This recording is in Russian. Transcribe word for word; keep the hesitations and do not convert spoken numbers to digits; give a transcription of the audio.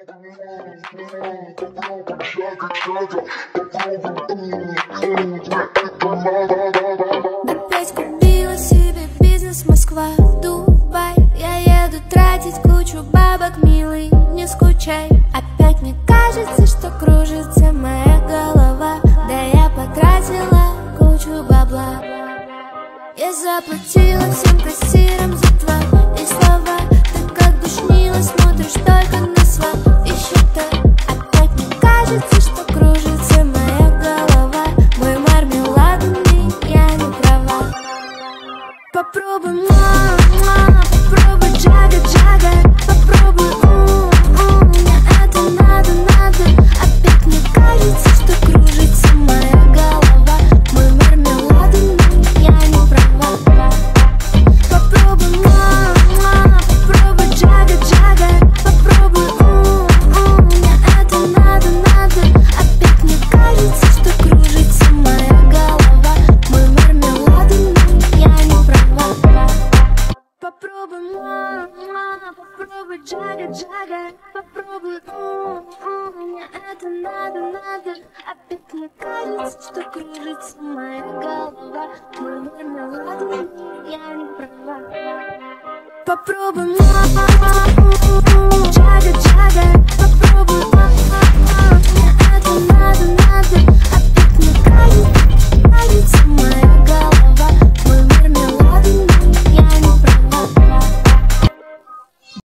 Опять купила себе бизнес Москва, Дубай. Я еду тратить кучу бабок, милый, не скучай. Опять мне кажется, что кружится моя голова. Да я потратила кучу бабла. Я заплатила всем кассирам за твои слова. Ты как душнила, смотришь только на свои счета. Опять мне кажется, что кружится моя голова. Мой мармеладный, я не права. Попробуй, мама, попробуй джага-джага. Попробуй, у-у, мне это надо, надо. Опять мне кажется, что кружится моя голова. Мой мармеладный, я не права. Попробуй, мама, попробуй джага-джага. Попробуй, у-у, мне это надо, надо. Опять мне кажется, что кружится моя голова. Мой мармеладный, я не права. Попробуй, мама, попробуй джага-джага. Попробуй, у-у, мне это надо, надо. Опять мне кажется, что кружится моя голова. Мой мармеладный, я не права. Попробуй, мама.